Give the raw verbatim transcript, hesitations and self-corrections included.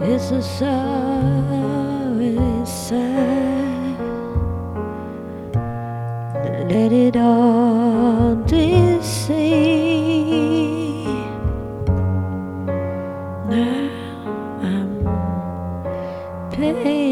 It's a sorry sad. Let it all deceive. Now I'm paid.